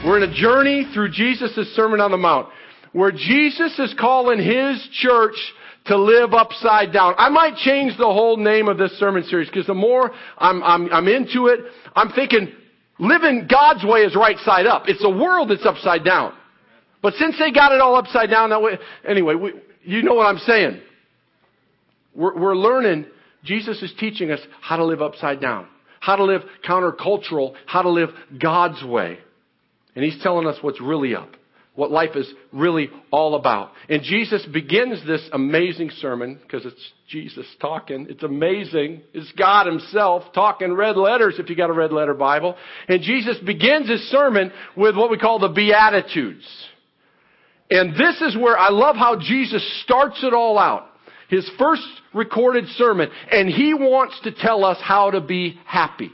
We're in a journey through Jesus' Sermon on the Mount, where Jesus is calling His church to live upside down. I might change the whole name of this sermon series, because the more I'm into it, I'm thinking living God's way is right side up. It's the world that's upside down. But since they got it all upside down that way, anyway, you know what I'm saying. We're learning, Jesus is teaching us how to live upside down, how to live countercultural, how to live God's way. And He's telling us what's really up, what life is really all about. And Jesus begins this amazing sermon, because it's Jesus talking. It's amazing. It's God Himself talking, red letters if you got a red letter Bible. And Jesus begins His sermon with what we call the Beatitudes. And this is where I love how Jesus starts it all out. His first recorded sermon. And He wants to tell us how to be happy.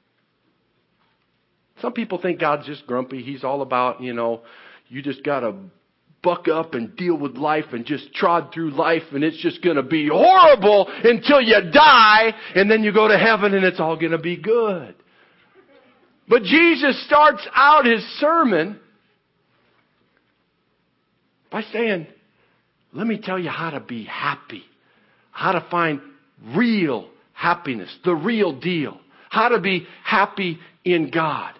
Some people think God's just grumpy. He's all about, you just got to buck up and deal with life and just trod through life, and it's just going to be horrible until you die, and then you go to heaven and it's all going to be good. But Jesus starts out His sermon by saying, let me tell you how to be happy, how to find real happiness, the real deal, how to be happy in God.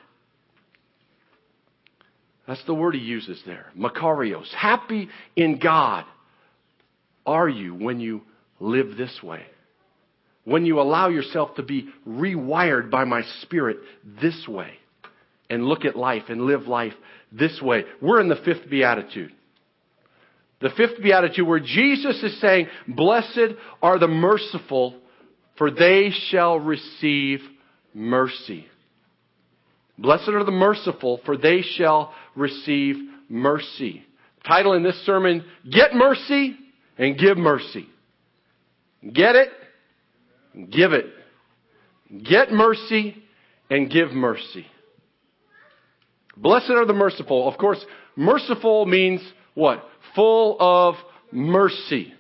That's the word He uses there. Makarios. Happy in God are you when you live this way. When you allow yourself to be rewired by my Spirit this way. And look at life and live life this way. We're in the fifth beatitude. The fifth beatitude where Jesus is saying, blessed are the merciful, for they shall receive mercy. Blessed are the merciful, for they shall receive mercy. Title in this sermon, Get Mercy and Give Mercy. Get it and give it. Get mercy and give mercy. Blessed are the merciful. Of course, merciful means what? Full of mercy.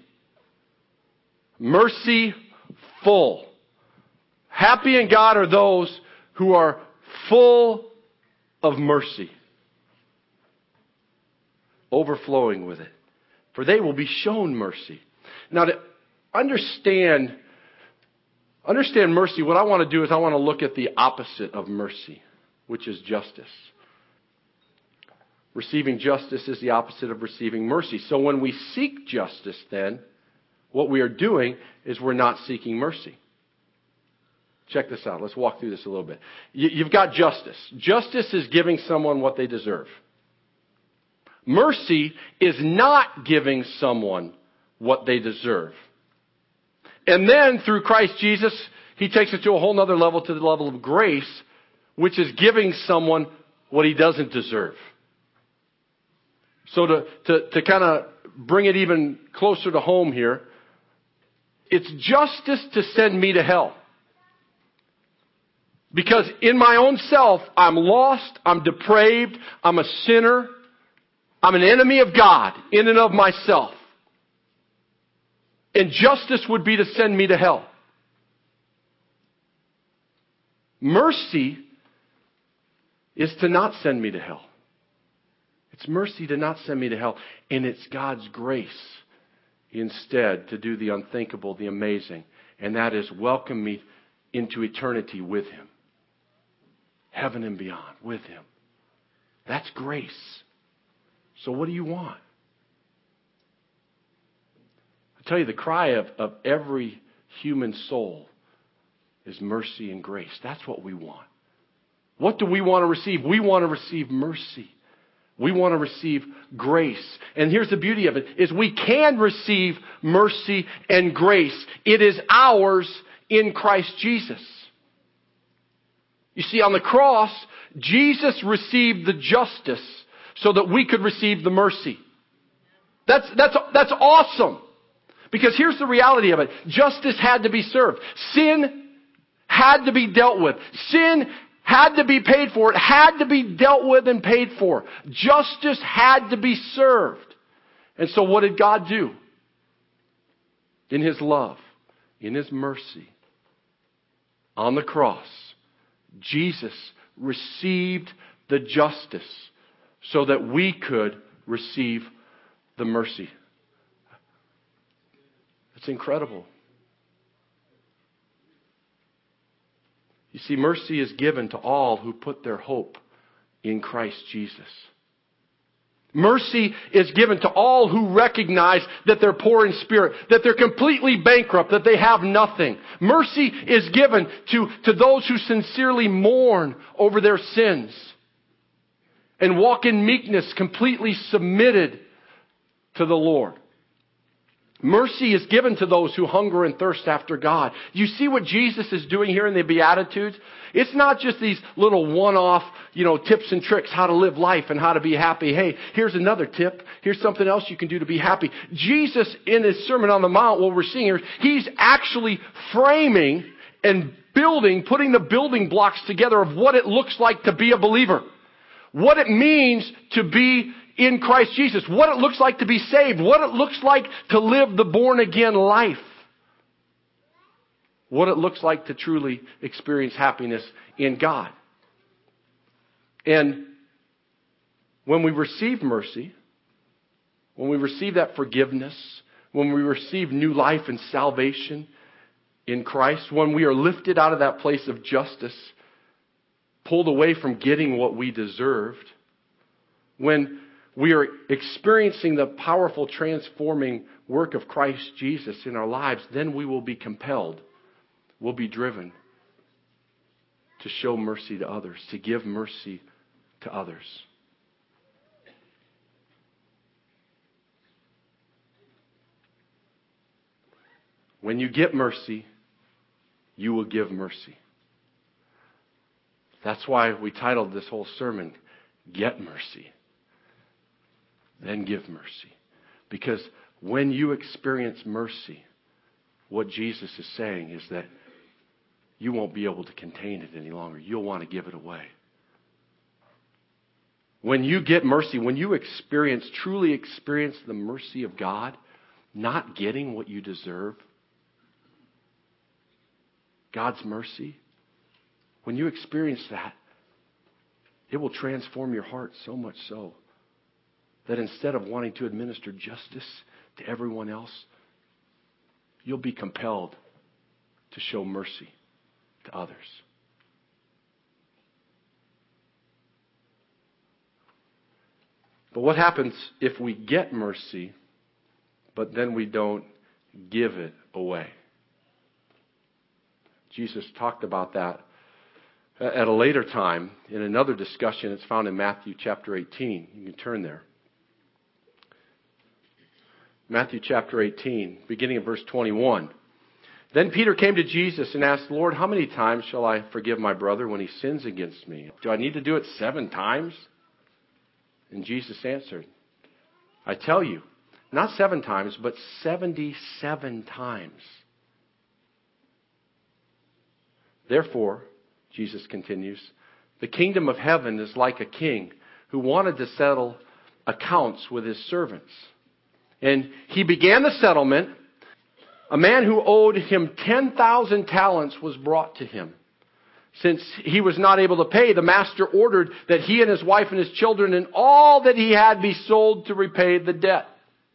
Mercy full. Happy in God are those who are full of mercy. Overflowing with it. For they will be shown mercy. Now to understand mercy, what I want to do is I want to look at the opposite of mercy, which is justice. Receiving justice is the opposite of receiving mercy. So when we seek justice then, what we are doing is we're not seeking mercy. Check this out. Let's walk through this a little bit. You've got justice. Justice is giving someone what they deserve. Mercy is not giving someone what they deserve. And then through Christ Jesus, He takes it to a whole other level, to the level of grace, which is giving someone what he doesn't deserve. So to kind of bring it even closer to home here, it's justice to send me to hell. Because in my own self, I'm lost, I'm depraved, I'm a sinner, I'm an enemy of God in and of myself. And justice would be to send me to hell. Mercy is to not send me to hell. It's mercy to not send me to hell. And it's God's grace instead to do the unthinkable, the amazing. And that is welcome me into eternity with Him. Heaven and beyond with Him. That's grace. So what do you want? I tell you, the cry of every human soul is mercy and grace. That's what we want. What do we want to receive? We want to receive mercy. We want to receive grace. And here's the beauty of it, is we can receive mercy and grace. It is ours in Christ Jesus. You see, on the cross, Jesus received the justice so that we could receive the mercy. That's awesome. Because here's the reality of it. Justice had to be served. Sin had to be dealt with. Sin had to be paid for. It had to be dealt with and paid for. Justice had to be served. And so what did God do? In His love, in His mercy, on the cross, Jesus received the justice so that we could receive the mercy. It's incredible. You see, mercy is given to all who put their hope in Christ Jesus. Mercy is given to all who recognize that they're poor in spirit, that they're completely bankrupt, that they have nothing. Mercy is given to those who sincerely mourn over their sins and walk in meekness, completely submitted to the Lord. Mercy is given to those who hunger and thirst after God. You see what Jesus is doing here in the Beatitudes? It's not just these little one-off, tips and tricks, how to live life and how to be happy. Hey, here's another tip. Here's something else you can do to be happy. Jesus, in his Sermon on the Mount, what we're seeing here, he's actually framing and putting the building blocks together of what it looks like to be a believer. What it means to be in Christ Jesus. What it looks like to be saved. What it looks like to live the born-again life. What it looks like to truly experience happiness in God. And when we receive mercy, when we receive that forgiveness, when we receive new life and salvation in Christ, when we are lifted out of that place of justice, pulled away from getting what we deserved, when we are experiencing the powerful transforming work of Christ Jesus in our lives, then we will be compelled, we'll be driven to show mercy to others, to give mercy to others. When you get mercy, you will give mercy. That's why we titled this whole sermon, Get Mercy. Then give mercy. Because when you experience mercy, what Jesus is saying is that you won't be able to contain it any longer. You'll want to give it away. When you get mercy, when you truly experience the mercy of God, not getting what you deserve, God's mercy, when you experience that, it will transform your heart so much so that instead of wanting to administer justice to everyone else, you'll be compelled to show mercy to others. But what happens if we get mercy, but then we don't give it away? Jesus talked about that at a later time in another discussion. It's found in Matthew chapter 18. You can turn there. Matthew chapter 18, beginning of verse 21. Then Peter came to Jesus and asked, Lord, how many times shall I forgive my brother when he sins against me? Do I need to do it 7 times? And Jesus answered, I tell you, not 7 times, but 77 times. Therefore, Jesus continues, the kingdom of heaven is like a king who wanted to settle accounts with his servants. And he began the settlement. A man who owed him 10,000 talents was brought to him. Since he was not able to pay, the master ordered that he and his wife and his children and all that he had be sold to repay the debt.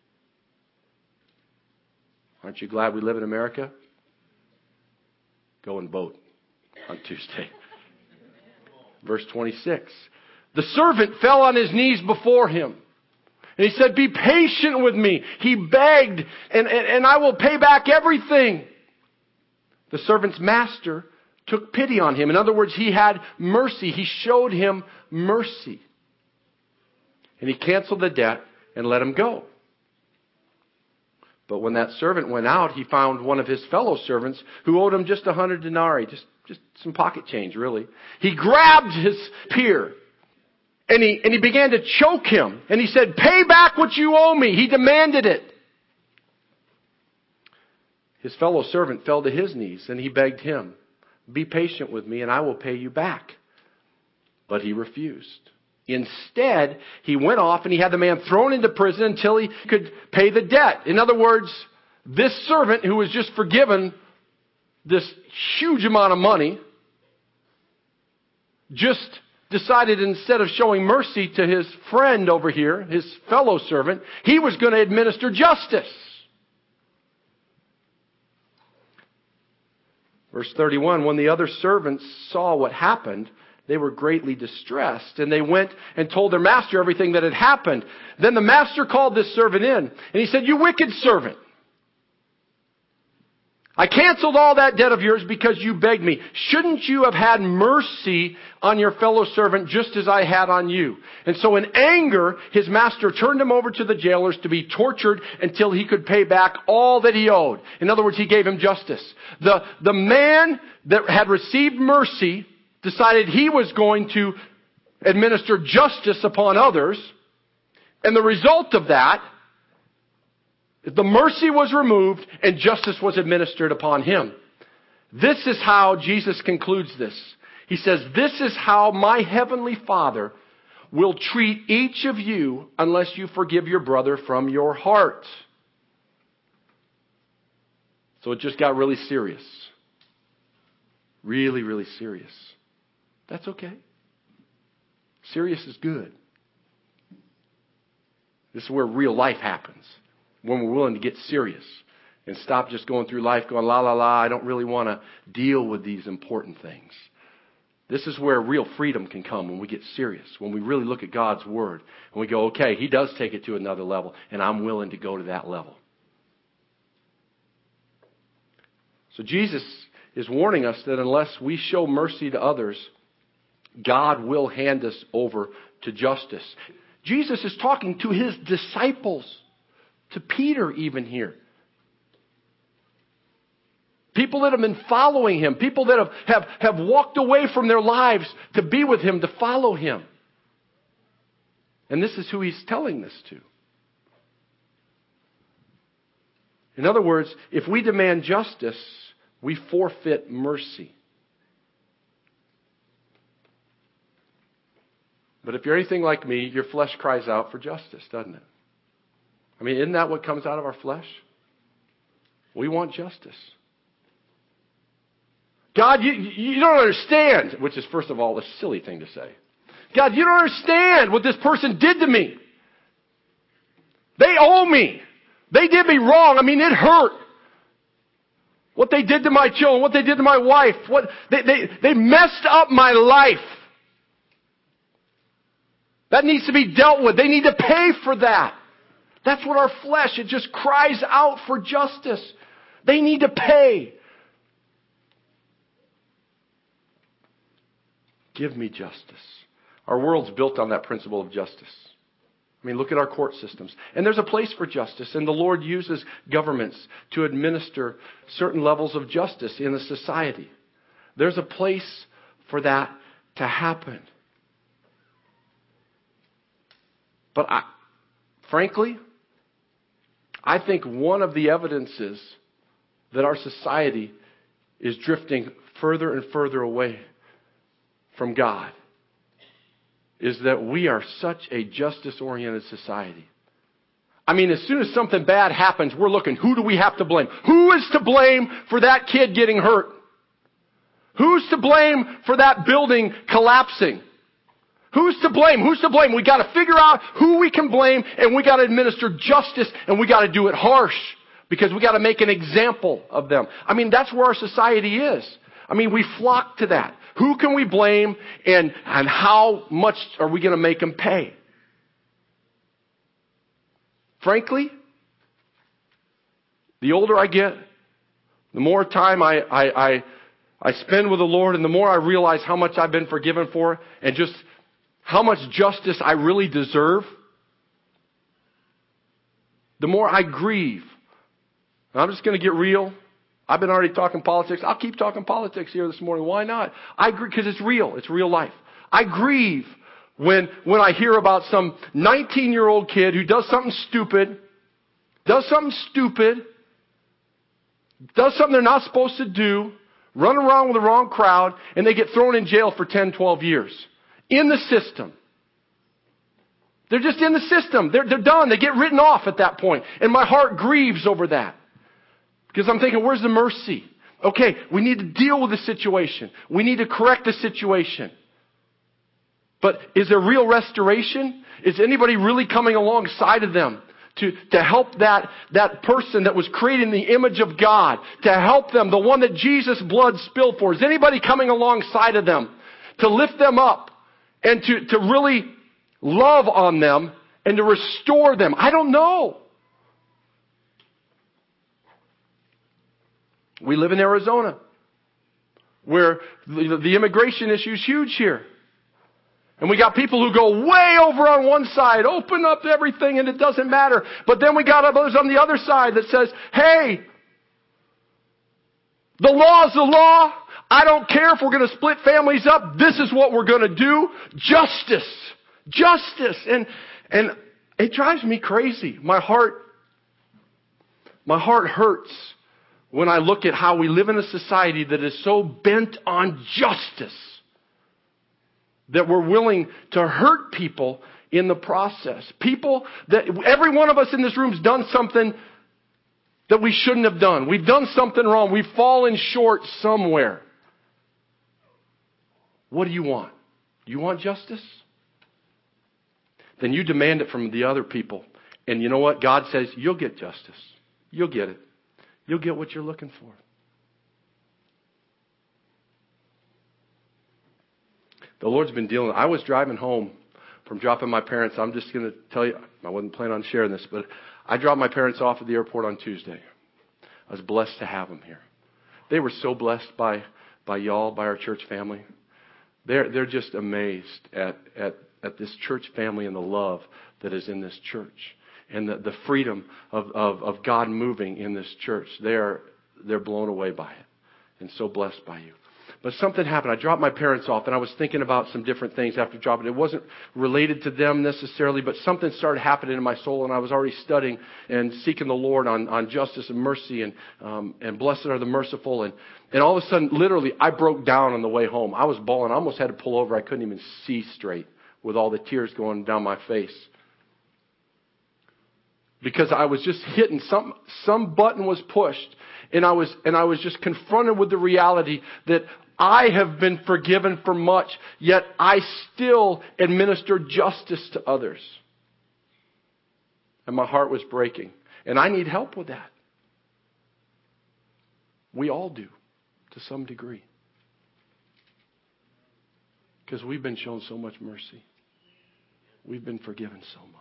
Aren't you glad we live in America? Go and vote on Tuesday. Verse 26. The servant fell on his knees before him. And he said, be patient with me. He begged, and I will pay back everything. The servant's master took pity on him. In other words, he had mercy. He showed him mercy. And he canceled the debt and let him go. But when that servant went out, he found one of his fellow servants who owed him just 100 denarii, just some pocket change, really. He grabbed his peer. And he began to choke him. And he said, pay back what you owe me. He demanded it. His fellow servant fell to his knees and he begged him, be patient with me and I will pay you back. But he refused. Instead, he went off and he had the man thrown into prison until he could pay the debt. In other words, this servant who was just forgiven this huge amount of money just decided instead of showing mercy to his friend over here, his fellow servant, he was going to administer justice. Verse 31, when the other servants saw what happened, they were greatly distressed, and they went and told their master everything that had happened. Then the master called this servant in, and he said, "You wicked servant, I canceled all that debt of yours because you begged me. Shouldn't you have had mercy on your fellow servant just as I had on you?" And so in anger, his master turned him over to the jailers to be tortured until he could pay back all that he owed. In other words, he gave him justice. The man that had received mercy decided he was going to administer justice upon others. And the result of that, the mercy was removed and justice was administered upon him. This is how Jesus concludes this. He says, "This is how my heavenly Father will treat each of you unless you forgive your brother from your heart." So it just got really serious. Really, really serious. That's okay. Serious is good. This is where real life happens. When we're willing to get serious and stop just going through life going, la, la, la, I don't really want to deal with these important things. This is where real freedom can come when we get serious, when we really look at God's Word and we go, okay, He does take it to another level, and I'm willing to go to that level. So Jesus is warning us that unless we show mercy to others, God will hand us over to justice. Jesus is talking to His disciples. To Peter even here. People that have been following Him. People that have walked away from their lives to be with Him, to follow Him. And this is who He's telling this to. In other words, if we demand justice, we forfeit mercy. But if you're anything like me, your flesh cries out for justice, doesn't it? I mean, isn't that what comes out of our flesh? We want justice. God, you don't understand, which is, first of all, a silly thing to say. God, you don't understand what this person did to me. They owe me. They did me wrong. I mean, it hurt. What they did to my children, what they did to my wife, they messed up my life. That needs to be dealt with. They need to pay for that. That's what our flesh, it just cries out for justice. They need to pay. Give me justice. Our world's built on that principle of justice. I mean, look at our court systems. And there's a place for justice, and the Lord uses governments to administer certain levels of justice in a society. There's a place for that to happen. But frankly, I think one of the evidences that our society is drifting further and further away from God is that we are such a justice-oriented society. I mean, as soon as something bad happens, we're looking, who do we have to blame? Who is to blame for that kid getting hurt? Who's to blame for that building collapsing? Who's to blame? Who's to blame? We got to figure out who we can blame, and we got to administer justice, and we got to do it harsh because we got to make an example of them. I mean, that's where our society is. I mean, we flock to that. Who can we blame, and how much are we going to make them pay? Frankly, the older I get, the more time I spend with the Lord, and the more I realize how much I've been forgiven for, and just how much justice I really deserve, the more I grieve. And I'm just going to get real. I've been already talking politics. I'll keep talking politics here this morning. Why not? I grieve because it's real. It's real life. I grieve when I hear about some 19-year-old kid who does something stupid, does something they're not supposed to do, run around with the wrong crowd, and they get thrown in jail for 10, 12 years. In the system. They're just in the system. They're done. They get written off at that point. And my heart grieves over that. Because I'm thinking, where's the mercy? Okay, we need to deal with the situation. We need to correct the situation. But is there real restoration? Is anybody really coming alongside of them to help that person that was created in the image of God, to help them, the one that Jesus' blood spilled for? Is anybody coming alongside of them to lift them up and to really love on them and to restore them? I don't know. We live in Arizona, where the immigration issue is huge here. And we got people who go way over on one side, open up everything and it doesn't matter. But then we got others on the other side that says, hey, the law is the law. I don't care if we're going to split families up. This is what we're going to do. Justice. Justice. And it drives me crazy. My heart hurts when I look at how we live in a society that is so bent on justice that we're willing to hurt people in the process. People that every one of us in this room has done something that we shouldn't have done. We've done something wrong. We've fallen short somewhere. What do you want? You want justice? Then you demand it from the other people. And you know what? God says, you'll get justice. You'll get it. You'll get what you're looking for. The Lord's been dealing. I was driving home from dropping my parents. I'm just going to tell you, I wasn't planning on sharing this, but I dropped my parents off at the airport on Tuesday. I was blessed to have them here. They were so blessed by y'all, by our church family. They're just amazed at this church family and the love that is in this church and the freedom of God moving in this church. They're blown away by it and so blessed by you. But something happened. I dropped my parents off, and I was thinking about some different things after dropping. It wasn't related to them necessarily, but something started happening in my soul, and I was already studying and seeking the Lord on justice and mercy, and blessed are the merciful. And all of a sudden, literally, I broke down on the way home. I was bawling. I almost had to pull over. I couldn't even see straight with all the tears going down my face. Because I was just hitting some button was pushed, and I was just confronted with the reality that I have been forgiven for much, yet I still administer justice to others. And my heart was breaking. And I need help with that. We all do, to some degree. Because we've been shown so much mercy. We've been forgiven so much.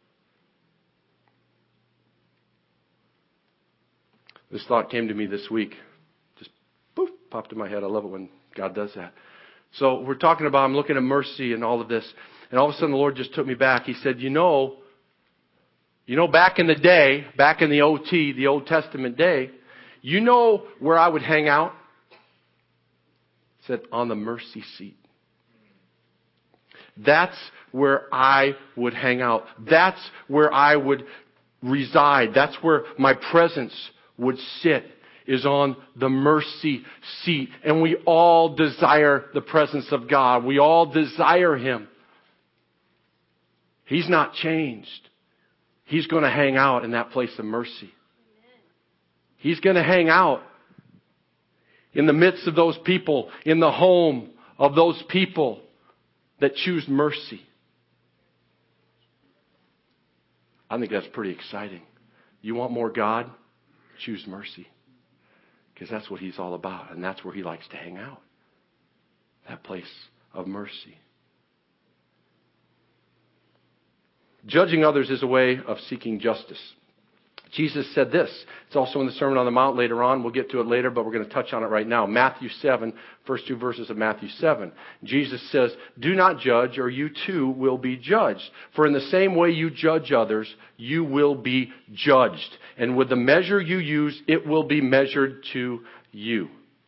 This thought came to me this week. Just poof, popped in my head. I love it when God does that. So we're talking about, I'm looking at mercy and all of this. And all of a sudden the Lord just took me back. He said, you know, back in the day, back in the OT, the Old Testament day, you know where I would hang out? He said, on the mercy seat. That's where I would hang out. That's where I would reside. That's where my presence would sit, is on the mercy seat. And we all desire the presence of God. We all desire Him. He's not changed. He's going to hang out in that place of mercy. He's going to hang out in the midst of those people, in the home of those people that choose mercy. I think that's pretty exciting. You want more God? Choose mercy. Because that's what He's all about. And that's where He likes to hang out. That place of mercy. Judging others is a way of seeking justice. Jesus said this. It's also in the Sermon on the Mount later on. We'll get to it later, but we're going to touch on it right now. Matthew 7, first two verses of Matthew 7. Jesus says, do not judge, or you too will be judged. For in the same way you judge others, you will be judged. And with the measure you use, it will be measured to you.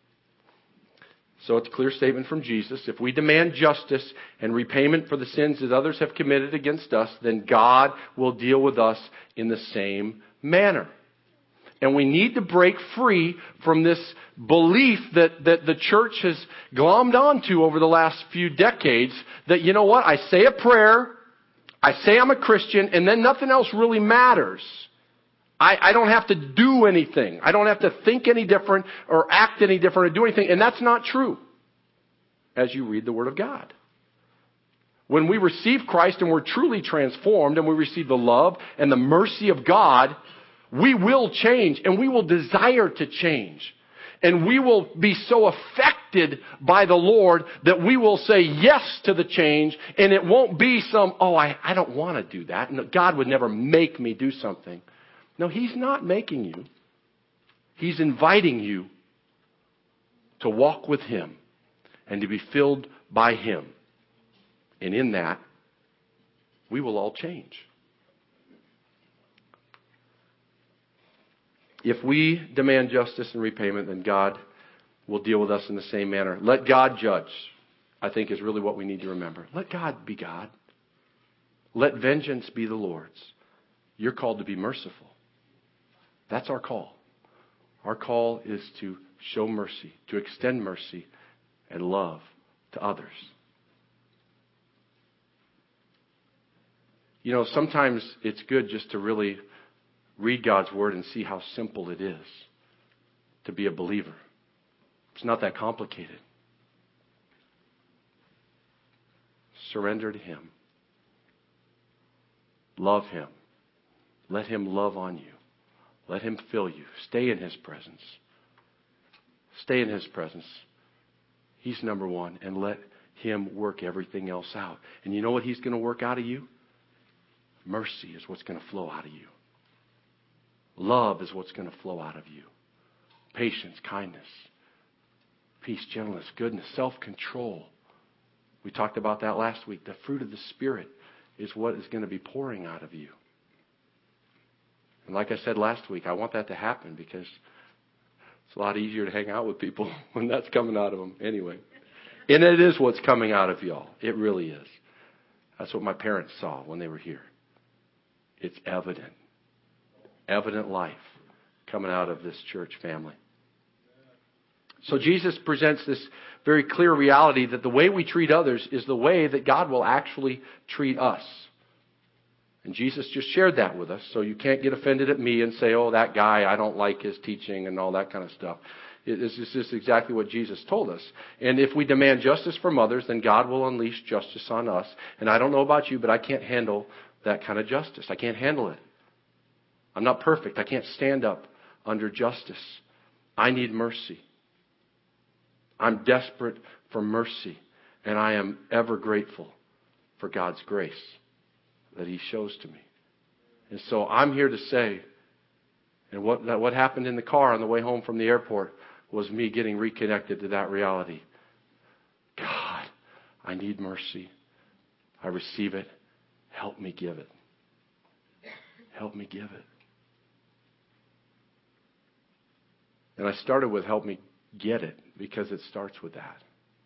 So it's a clear statement from Jesus. If we demand justice and repayment for the sins that others have committed against us, then God will deal with us in the same manner. And we need to break free from this belief that the church has glommed onto over the last few decades, that, you know what, I say a prayer, I say I'm a Christian, and then nothing else really matters. I don't have to do anything. I don't have to think any different or act any different or do anything. And that's not true as you read the Word of God. When we receive Christ and we're truly transformed and we receive the love and the mercy of God, we will change and we will desire to change. And we will be so affected by the Lord that we will say yes to the change, and it won't be I don't want to do that. And God would never make me do something. No, He's not making you. He's inviting you to walk with Him and to be filled by Him. And in that, we will all change. If we demand justice and repayment, then God will deal with us in the same manner. Let God judge, I think, is really what we need to remember. Let God be God. Let vengeance be the Lord's. You're called to be merciful. That's our call. Our call is to show mercy, to extend mercy and love to others. You know, sometimes it's good just to really read God's Word and see how simple it is to be a believer. It's not that complicated. Surrender to Him. Love Him. Let Him love on you. Let Him fill you. Stay in His presence. Stay in His presence. He's number one. And let Him work everything else out. And you know what He's going to work out of you? Mercy is what's going to flow out of you. Love is what's going to flow out of you. Patience, kindness, peace, gentleness, goodness, self-control. We talked about that last week. The fruit of the Spirit is what is going to be pouring out of you. And like I said last week, I want that to happen because it's a lot easier to hang out with people when that's coming out of them anyway. And it is what's coming out of y'all. It really is. That's what my parents saw when they were here. It's evident. Evident life coming out of this church family. So Jesus presents this very clear reality that the way we treat others is the way that God will actually treat us. And Jesus just shared that with us, so you can't get offended at me and say, oh, that guy, I don't like his teaching and all that kind of stuff. This is just exactly what Jesus told us. And if we demand justice from others, then God will unleash justice on us. And I don't know about you, but I can't handle that kind of justice. I can't handle it. I'm not perfect. I can't stand up under justice. I need mercy. I'm desperate for mercy. And I am ever grateful for God's grace that He shows to me. And so I'm here to say, and what happened in the car on the way home from the airport was me getting reconnected to that reality. God, I need mercy. I receive it. Help me give it. Help me give it. And I started with help me get it because it starts with that.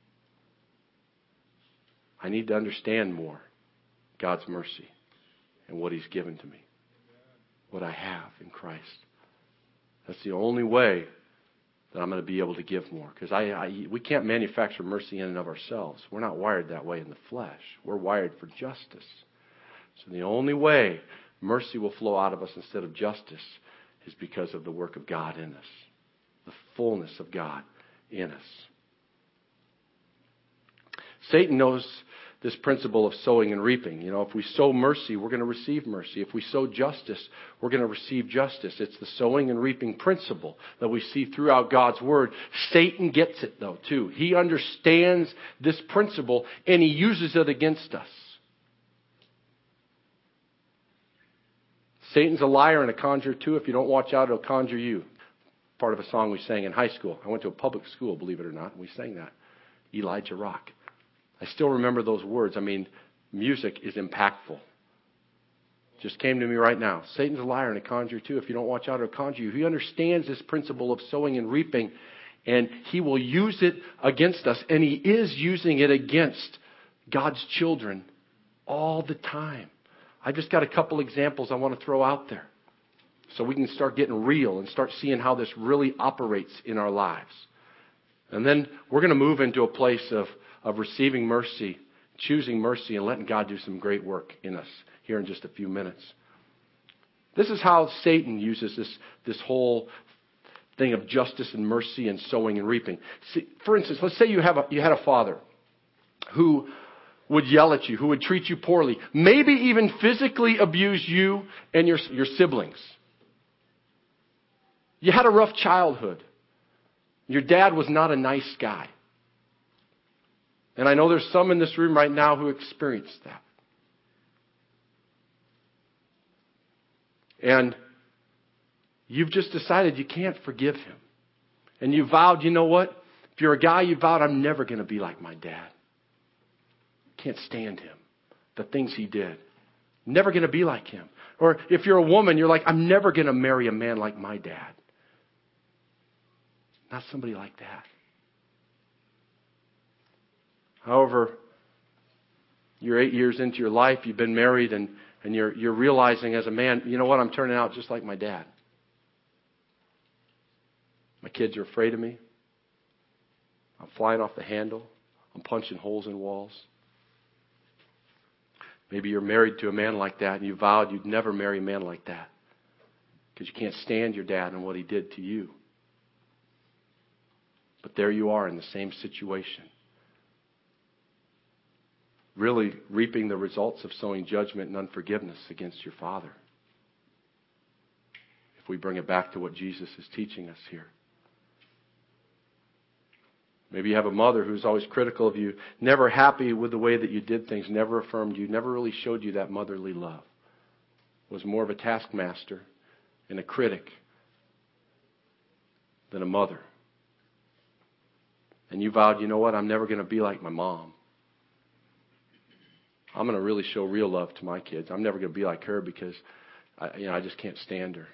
I need to understand more God's mercy and what He's given to me. What I have in Christ. That's the only way that I'm going to be able to give more. Because we can't manufacture mercy in and of ourselves. We're not wired that way in the flesh. We're wired for justice. So the only way mercy will flow out of us instead of justice is because of the work of God in us. The fullness of God in us. Satan knows this principle of sowing and reaping. You know, if we sow mercy, we're going to receive mercy. If we sow justice, we're going to receive justice. It's the sowing and reaping principle that we see throughout God's Word. Satan gets it, though, too. He understands this principle, and he uses it against us. Satan's a liar and a conjurer, too. If you don't watch out, it'll conjure you. Part of a song we sang in high school. I went to a public school, believe it or not, and we sang that. Elijah Rock. I still remember those words. I mean, music is impactful. Just came to me right now. Satan's a liar and a conjurer too. If you don't watch out, it'll conjure you. He understands this principle of sowing and reaping, and he will use it against us. And he is using it against God's children all the time. I just got a couple examples I want to throw out there so we can start getting real and start seeing how this really operates in our lives. And then we're going to move into a place of receiving mercy, choosing mercy, and letting God do some great work in us here in just a few minutes. This is how Satan uses this whole thing of justice and mercy and sowing and reaping. See, for instance, let's say you had a father who would yell at you, who would treat you poorly, maybe even physically abuse you and your siblings. You had a rough childhood. Your dad was not a nice guy. And I know there's some in this room right now who experienced that. And you've just decided you can't forgive him. And you vowed, you know what? If you're a guy, you vowed, I'm never going to be like my dad. Can't stand him. The things he did. Never going to be like him. Or if you're a woman, you're like, I'm never going to marry a man like my dad. Not somebody like that. However, you're 8 years into your life, you've been married, and you're realizing as a man, you know what, I'm turning out just like my dad. My kids are afraid of me. I'm flying off the handle. I'm punching holes in walls. Maybe you're married to a man like that and you vowed you'd never marry a man like that because you can't stand your dad and what he did to you. But there you are in the same situation. Really reaping the results of sowing judgment and unforgiveness against your father. If we bring it back to what Jesus is teaching us here. Maybe you have a mother who's always critical of you, never happy with the way that you did things, never affirmed you, never really showed you that motherly love. Was more of a taskmaster and a critic than a mother. And you vowed, you know what, I'm never going to be like my mom. I'm going to really show real love to my kids. I'm never going to be like her because I just can't stand her.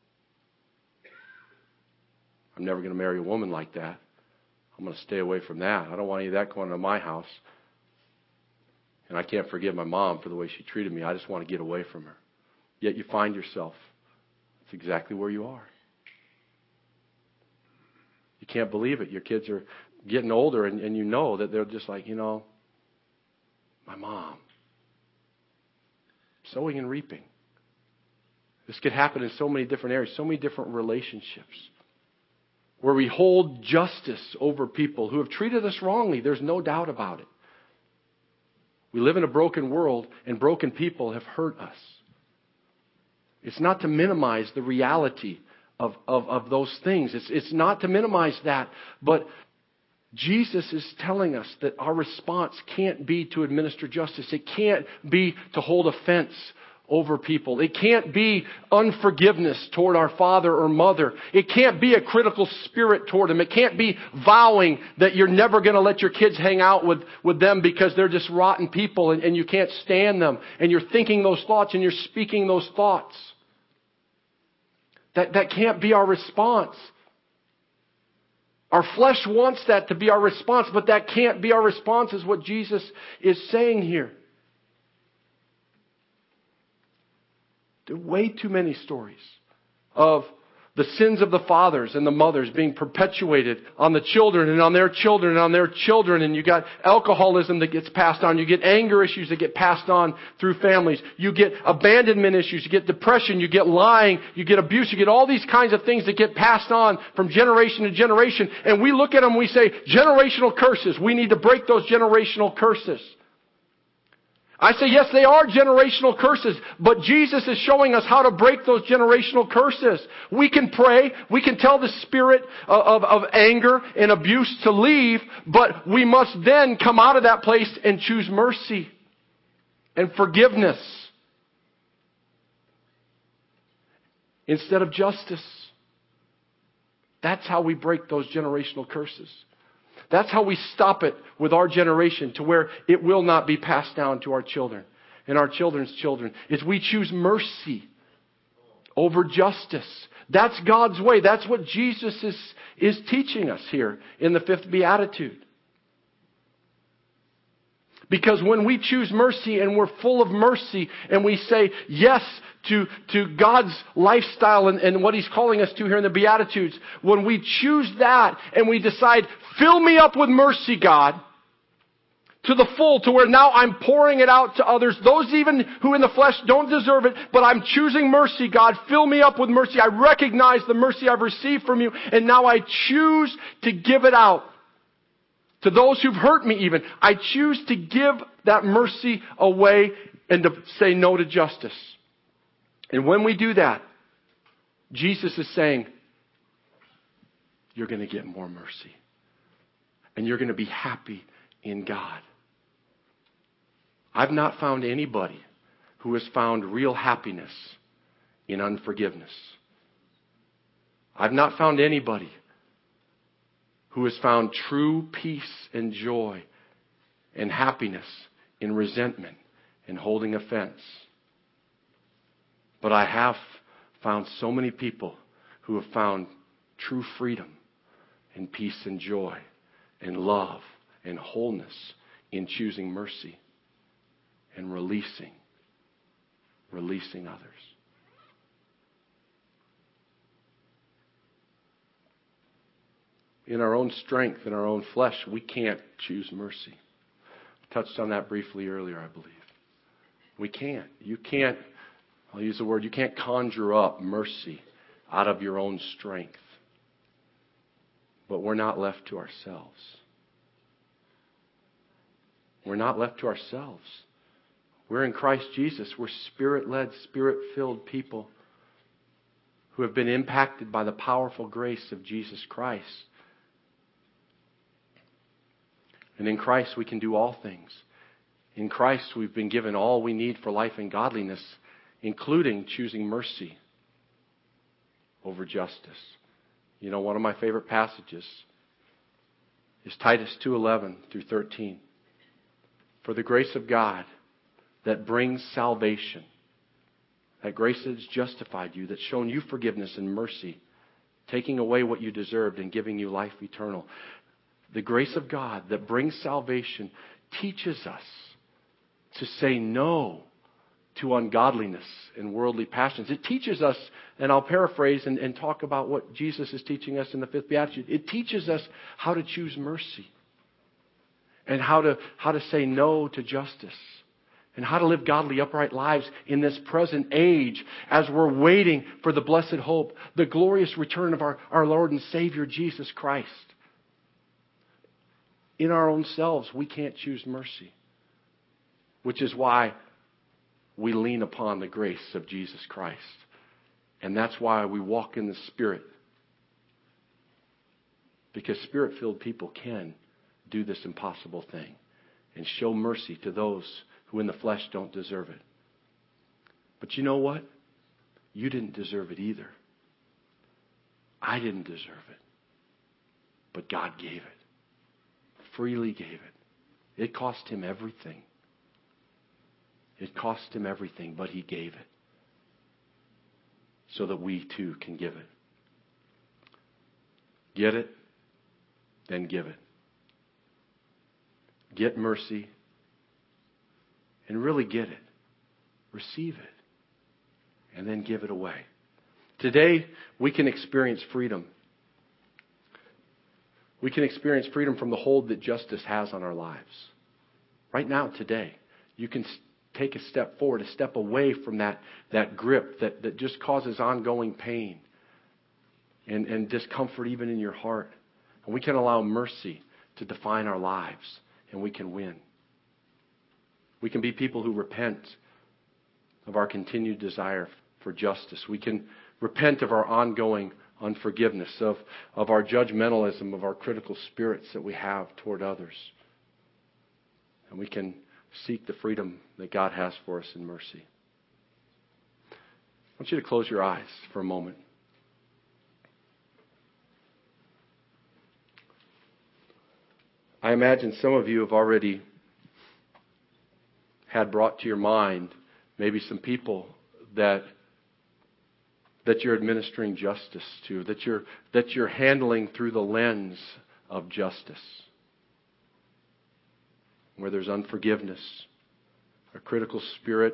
I'm never going to marry a woman like that. I'm going to stay away from that. I don't want any of that going into my house. And I can't forgive my mom for the way she treated me. I just want to get away from her. Yet you find yourself, that's exactly where you are. You can't believe it. Your kids are getting older and you know that they're just like, my mom. Sowing and reaping. This could happen in so many different areas, so many different relationships. Where we hold justice over people who have treated us wrongly. There's no doubt about it. We live in a broken world and broken people have hurt us. It's not to minimize the reality of those things. It's not to minimize that. But Jesus is telling us that our response can't be to administer justice. It can't be to hold offense over people. It can't be unforgiveness toward our father or mother. It can't be a critical spirit toward them. It can't be vowing that you're never going to let your kids hang out with them because they're just rotten people and you can't stand them. And you're thinking those thoughts and you're speaking those thoughts. That can't be our response. Our flesh wants that to be our response, but that can't be our response is what Jesus is saying here. There are way too many stories of the sins of the fathers and the mothers being perpetuated on the children and on their children and on their children. And you got alcoholism that gets passed on. You get anger issues that get passed on through families. You get abandonment issues. You get depression. You get lying. You get abuse. You get all these kinds of things that get passed on from generation to generation. And we look at them and we say, generational curses. We need to break those generational curses. I say, yes, they are generational curses, but Jesus is showing us how to break those generational curses. We can pray, we can tell the spirit of anger and abuse to leave, but we must then come out of that place and choose mercy and forgiveness instead of justice. That's how we break those generational curses. That's how we stop it with our generation to where it will not be passed down to our children and our children's children. Is we choose mercy over justice. That's God's way. That's what Jesus is teaching us here in the fifth beatitude. Because when we choose mercy and we're full of mercy and we say yes to God's lifestyle and what He's calling us to here in the Beatitudes, when we choose that and we decide, fill me up with mercy, God, to the full, to where now I'm pouring it out to others, those even who in the flesh don't deserve it, but I'm choosing mercy, God, fill me up with mercy. I recognize the mercy I've received from you and now I choose to give it out To those who've hurt me even, I choose to give that mercy away and to say no to justice. And when we do that, Jesus is saying, you're going to get more mercy. And you're going to be happy in God. I've not found anybody who has found real happiness in unforgiveness. I've not found anybody who has found true peace and joy and happiness in resentment and holding offense. But I have found so many people who have found true freedom and peace and joy and love and wholeness in choosing mercy and releasing others. In our own strength, in our own flesh, we can't choose mercy. I touched on that briefly earlier, I believe. We can't. You can't, I'll use the word, you can't conjure up mercy out of your own strength. But we're not left to ourselves. We're not left to ourselves. We're in Christ Jesus. We're Spirit-led, Spirit-filled people who have been impacted by the powerful grace of Jesus Christ. And in Christ we can do all things. In Christ we've been given all we need for life and godliness, including choosing mercy over justice. You know, one of my favorite passages is Titus 2:11 through 13. For the grace of God that brings salvation, that grace that has justified you, that's shown you forgiveness and mercy, taking away what you deserved and giving you life eternal. The grace of God that brings salvation teaches us to say no to ungodliness and worldly passions. It teaches us, and I'll paraphrase and talk about what Jesus is teaching us in the fifth beatitude. It teaches us how to choose mercy and how to say no to justice and how to live godly, upright lives in this present age as we're waiting for the blessed hope, the glorious return of our Lord and Savior, Jesus Christ. In our own selves, we can't choose mercy, which is why we lean upon the grace of Jesus Christ. And that's why we walk in the Spirit. Because Spirit-filled people can do this impossible thing and show mercy to those who in the flesh don't deserve it. But you know what? You didn't deserve it either. I didn't deserve it. But God gave it. Freely gave it. It cost Him everything. It cost Him everything, but He gave it. So that we too can give it. Get it, then give it. Get mercy, and really get it. Receive it, and then give it away. Today, we can experience freedom. We can experience freedom from the hold that justice has on our lives. Right now, today, you can take a step forward, a step away from that grip that just causes ongoing pain and discomfort even in your heart. And we can allow mercy to define our lives, and we can win. We can be people who repent of our continued desire for justice. We can repent of our ongoing unforgiveness, of our judgmentalism, of our critical spirits that we have toward others. And we can seek the freedom that God has for us in mercy. I want you to close your eyes for a moment. I imagine some of you have already had brought to your mind maybe some people that you're administering justice to, that you're handling through the lens of justice, where there's unforgiveness, a critical spirit,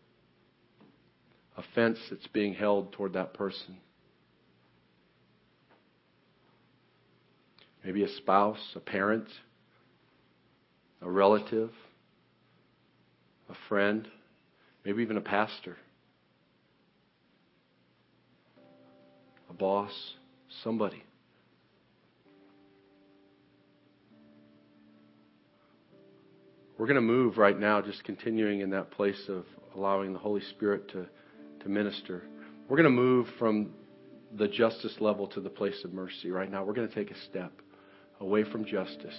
offense that's being held toward that person. Maybe a spouse, a parent, a relative, a friend, maybe even a pastor, a boss, somebody. We're going to move right now, just continuing in that place of allowing the Holy Spirit to minister. We're going to move from the justice level to the place of mercy right now. We're going to take a step away from justice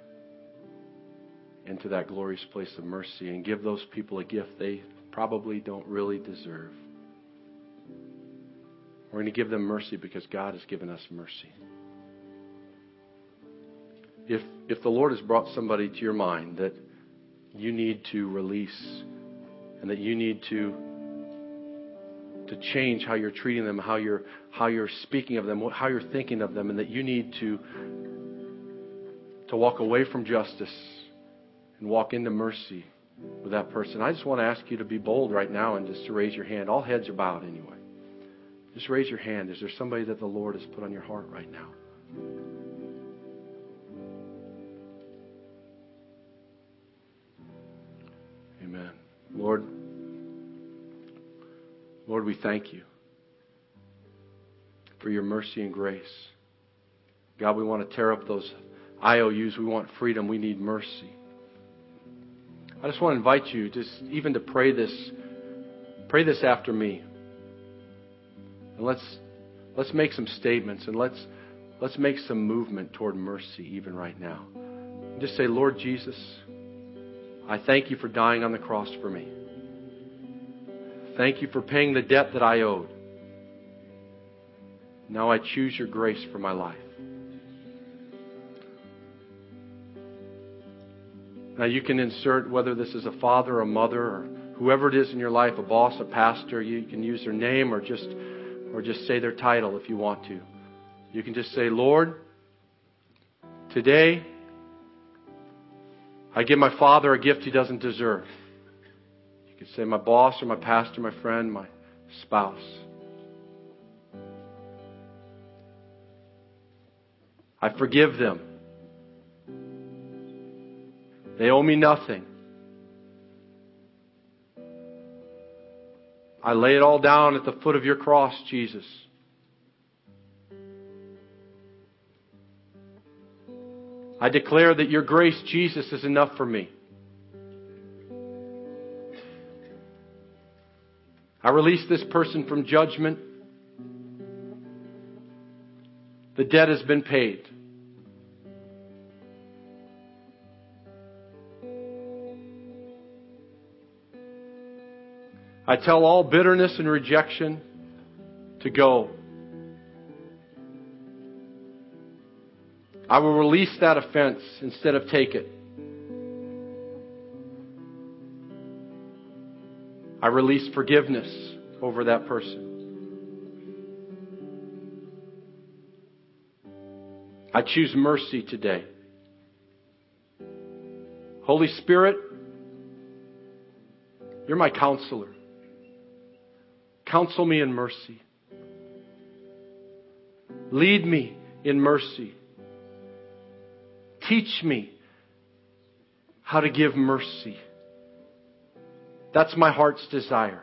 into that glorious place of mercy and give those people a gift they probably don't really deserve. We're going to give them mercy because God has given us mercy. If the Lord has brought somebody to your mind that you need to release and that you need to change how you're treating them, how you're speaking of them, how you're thinking of them, and that you need to walk away from justice and walk into mercy with that person, I just want to ask you to be bold right now and just to raise your hand. All heads are bowed anyway. Just raise your hand. Is there somebody that the Lord has put on your heart right now? Amen. Lord, we thank you for your mercy and grace. God, we want to tear up those IOUs. We want freedom. We need mercy. I just want to invite you just even to pray this after me. And let's make some statements and let's make some movement toward mercy even right now. Just say, Lord Jesus, I thank you for dying on the cross for me. Thank you for paying the debt that I owed. Now I choose your grace for my life. Now you can insert whether this is a father, a mother, or whoever it is in your life, a boss, a pastor. You can use their name or just say their title if you want to. You can just say, Lord, today I give my father a gift he doesn't deserve. You can say my boss or my pastor, my friend, my spouse. I forgive them. They owe me nothing. I lay it all down at the foot of your cross, Jesus. I declare that your grace, Jesus, is enough for me. I release this person from judgment. The debt has been paid. I tell all bitterness and rejection to go. I will release that offense instead of take it. I release forgiveness over that person. I choose mercy today. Holy Spirit, you're my counselor. Counsel me in mercy. Lead me in mercy. Teach me how to give mercy. That's my heart's desire.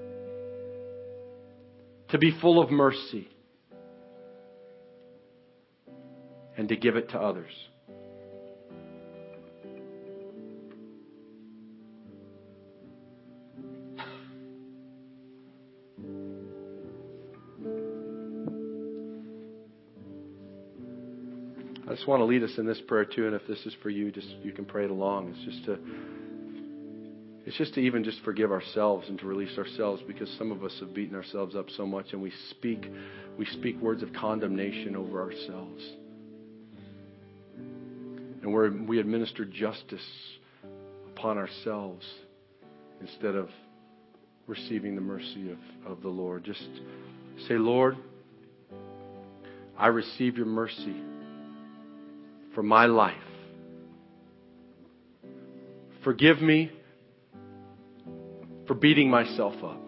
To be full of mercy and to give it to others. I just want to lead us in this prayer too, and if this is for you, just you can pray it along. It's just to even just forgive ourselves and to release ourselves, because some of us have beaten ourselves up so much, and we speak words of condemnation over ourselves, and we administer justice upon ourselves instead of receiving the mercy of the Lord. Just say, Lord, I receive your mercy for my life. Forgive me for beating myself up.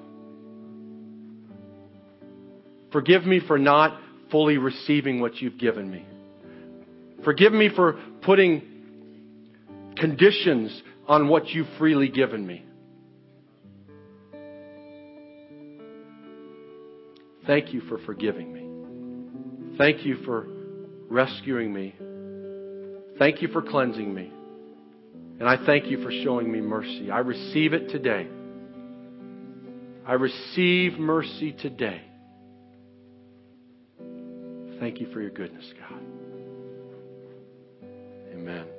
Forgive me for not fully receiving what you've given me. Forgive me for putting conditions on what you've freely given me. Thank you for forgiving me. Thank you for rescuing me. Thank you for cleansing me. And I thank you for showing me mercy. I receive it today. I receive mercy today. Thank you for your goodness, God. Amen.